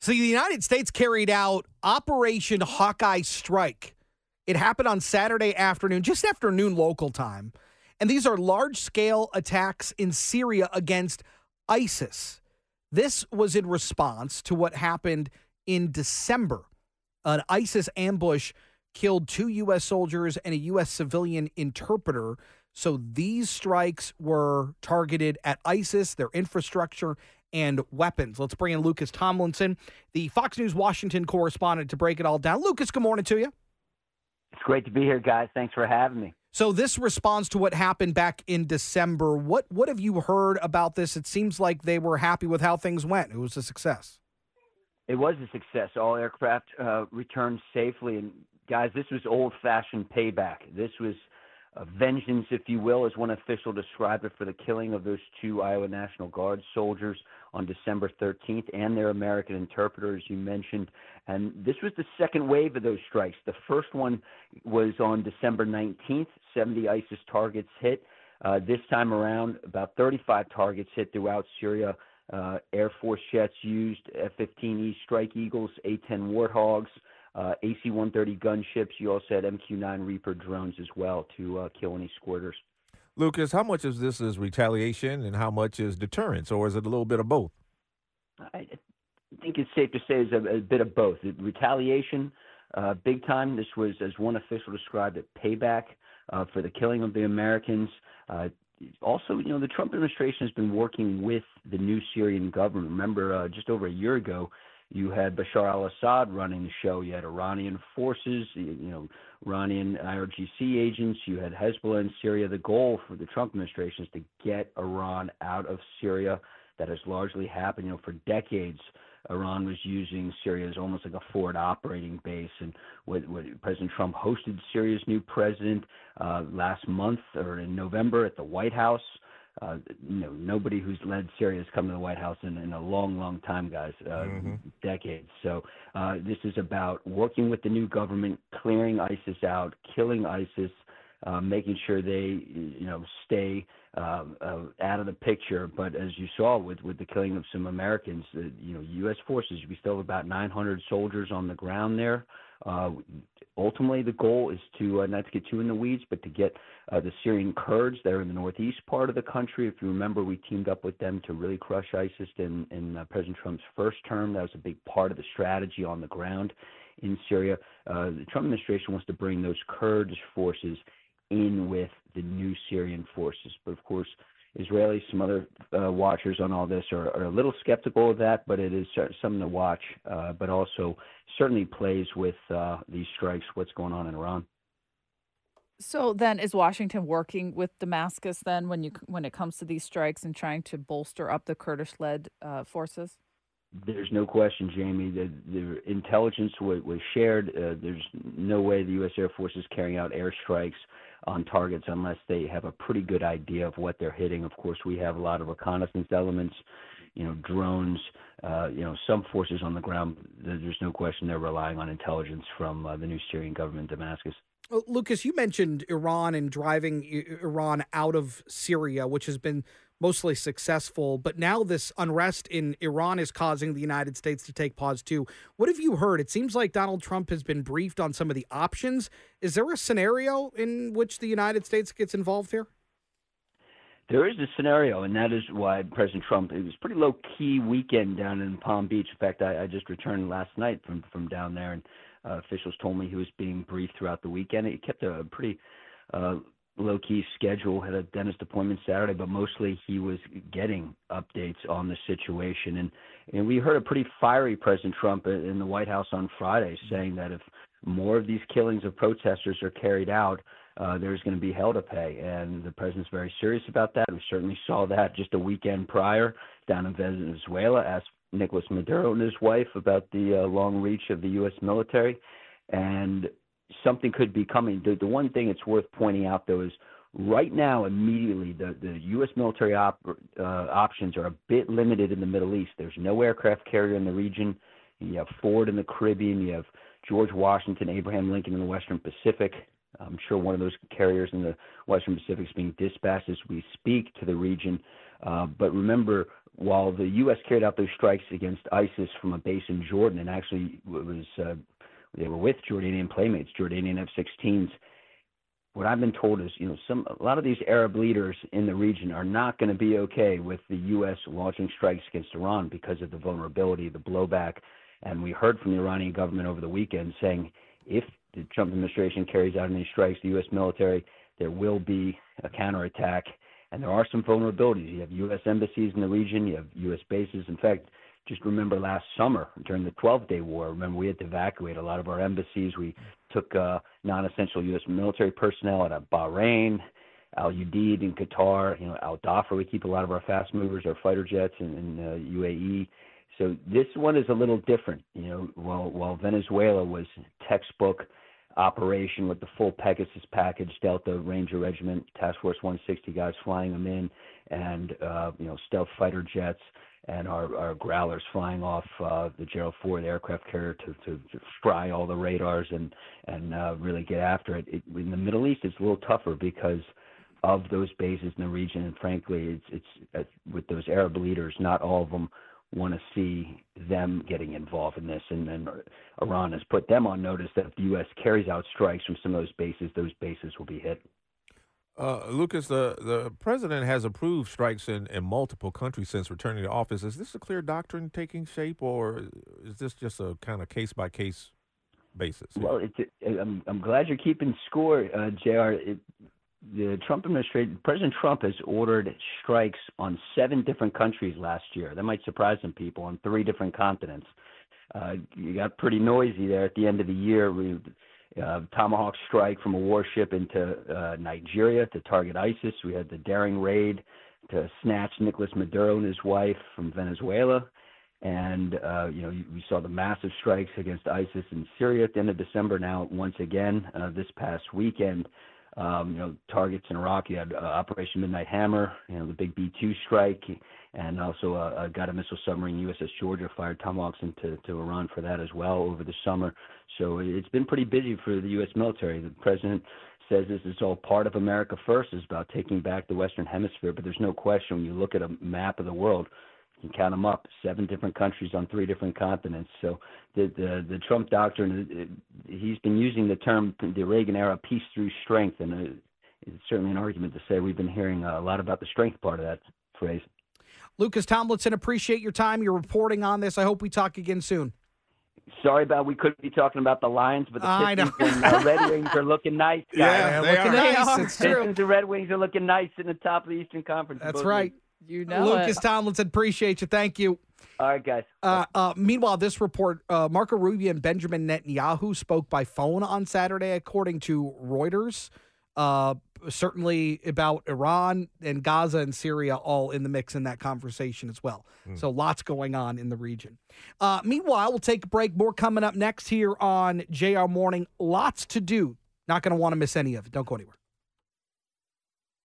So the United States carried out Operation Hawkeye Strike. It happened on Saturday afternoon, just after noon local time. And these are large-scale attacks in Syria against ISIS. This was in response to what happened in December. An ISIS ambush killed 2 U.S. soldiers and a U.S. civilian interpreter. So these strikes were targeted at ISIS, their infrastructure, and weapons. Let's bring in Lucas Tomlinson, the Fox News Washington correspondent, to break it all down. Lucas, good morning to you. It's great to be here, guys. Thanks for having me. So this responds to what happened back in December. What have you heard about this? It seems like they were happy with how things went. It was a success. It was a success. All aircraft returned safely. And, guys, this was old-fashioned payback. This was vengeance, if you will, as one official described it, for the killing of those 2 Iowa National Guard soldiers on December 13th and their American interpreter, as you mentioned. And this was the second wave of those strikes. The first one was on December 19th, 70 ISIS targets hit. This time around, about 35 targets hit throughout Syria. Air Force jets used F-15E Strike Eagles, A-10 Warthogs, AC-130 gunships. You also had MQ-9 Reaper drones as well to kill any squirters. Lucas, how much of this is retaliation and how much is deterrence, or is it a little bit of both? I think it's safe to say it's a bit of both. Retaliation, big time. This was, as one official described it, payback for the killing of the Americans. Also, the Trump administration has been working with the new Syrian government. Remember, just over a year ago, you had Bashar al-Assad running the show. You had Iranian forces, Iranian IRGC agents. You had Hezbollah in Syria. The goal for the Trump administration is to get Iran out of Syria. That has largely happened. For decades, Iran was using Syria as almost like a forward operating base. And when President Trump hosted Syria's new president last month or in November at the White House, nobody who's led Syria has come to the White House in a long, long time, guys, decades. So this is about working with the new government, clearing ISIS out, killing ISIS, making sure they, stay out of the picture. But as you saw with the killing of some Americans, U.S. forces, we still have about 900 soldiers on the ground there. Ultimately, the goal is to not to get too in the weeds, but to get the Syrian Kurds that are in the northeast part of the country. If you remember, we teamed up with them to really crush ISIS in President Trump's first term. That was a big part of the strategy on the ground in Syria. The Trump administration wants to bring those Kurdish forces in with the new Syrian forces. But, of course, Israelis, some other watchers on all this are a little skeptical of that, but it is something to watch, but also certainly plays with these strikes, what's going on in Iran. So then is Washington working with Damascus then when it comes to these strikes and trying to bolster up the Kurdish-led forces? There's no question, Jamie. The intelligence was shared. There's no way the U.S. Air Force is carrying out airstrikes on targets unless they have a pretty good idea of what they're hitting. Of course, we have a lot of reconnaissance elements, drones, some forces on the ground. There's no question they're relying on intelligence from the new Syrian government in Damascus. Well, Lucas, you mentioned Iran and driving Iran out of Syria, which has been mostly successful, but now this unrest in Iran is causing the United States to take pause too. What have you heard? It seems like Donald Trump has been briefed on some of the options. Is there a scenario in which the United States gets involved here? There is a scenario, and that is why President Trump, it was a pretty low-key weekend down in Palm Beach. In fact, I just returned last night from down there, and officials told me he was being briefed throughout the weekend. He kept a pretty low-key schedule, had a dentist appointment Saturday, but mostly he was getting updates on the situation. And we heard a pretty fiery President Trump in the White House on Friday saying that if more of these killings of protesters are carried out, there's going to be hell to pay. And the president's very serious about that. We certainly saw that just a weekend prior down in Venezuela. Asked Nicolas Maduro and his wife about the long reach of the U.S. military. And something could be coming. The one thing it's worth pointing out, though, is right now, immediately, the U.S. military options are a bit limited in the Middle East. There's no aircraft carrier in the region. You have Ford in the Caribbean. You have George Washington, Abraham Lincoln in the Western Pacific. I'm sure one of those carriers in the Western Pacific is being dispatched as we speak to the region. But remember, while the U.S. carried out those strikes against ISIS from a base in Jordan, and actually they were with Jordanian playmates, Jordanian F-16s. What I've been told is, a lot of these Arab leaders in the region are not going to be okay with the U.S. launching strikes against Iran because of the vulnerability, the blowback. And we heard from the Iranian government over the weekend saying if the Trump administration carries out any strikes, the U.S. military, there will be a counterattack. And there are some vulnerabilities. You have U.S. embassies in the region. You have U.S. bases. In fact, just remember last summer during the 12-day war, remember we had to evacuate a lot of our embassies. We took non-essential U.S. military personnel out of Bahrain, Al Udeid in Qatar, Al Dhafar. We keep a lot of our fast movers, our fighter jets in UAE. So this one is a little different. While Venezuela was textbook operation with the full Pegasus package, Delta Ranger Regiment, Task Force 160 guys flying them in, and stealth fighter jets, and our Growlers flying off the Gerald Ford aircraft carrier to fry all the radars and really get after it. In the Middle East, it's a little tougher because of those bases in the region, and frankly, it's with those Arab leaders, not all of them want to see them getting involved in this, and Iran has put them on notice that if the U.S. carries out strikes from some of those bases will be hit. Lucas, the president has approved strikes in multiple countries since returning to office. Is this a clear doctrine taking shape, or is this just a kind of case-by-case basis? Well, I'm glad you're keeping score, JR. The Trump administration, President Trump has ordered strikes on 7 different countries last year. That might surprise some people, on 3 different continents. You got pretty noisy there at the end of the year. Tomahawk strike from a warship into Nigeria to target ISIS. We had the daring raid to snatch Nicolas Maduro and his wife from Venezuela. And, we saw the massive strikes against ISIS in Syria at the end of December. Now, once again, this past weekend, targets in Iraq. You had Operation Midnight Hammer, the big B-2 strike, and also a Guided Missile Submarine USS Georgia fired tomahawks into Iran for that as well over the summer. So it's been pretty busy for the U.S. military. The president says this is all part of America First. It's about taking back the Western Hemisphere, but there's no question when you look at a map of the world, you can count them up, 7 different countries on 3 different continents. So the Trump doctrine, he's been using the term, the Reagan era, peace through strength, and it's certainly an argument to say we've been hearing a lot about the strength part of that phrase. Lucas Tomlinson, appreciate your time, your reporting on this. I hope we talk again soon. Sorry about we couldn't be talking about the Lions, but the Pistons and Red Wings are looking nice, guys. Yeah, they're looking nice. It's true. Pistons and Red Wings are looking nice in the top of the Eastern Conference. That's right. Lucas Tomlinson, appreciate you. Thank you. All right, guys. Meanwhile, this report, Marco Rubio and Benjamin Netanyahu spoke by phone on Saturday, according to Reuters. Certainly about Iran and Gaza and Syria all in the mix in that conversation as well. So lots going on in the region. Meanwhile, we'll take a break. More coming up next here on JR Morning. Lots to do. Not going to want to miss any of it. Don't go anywhere.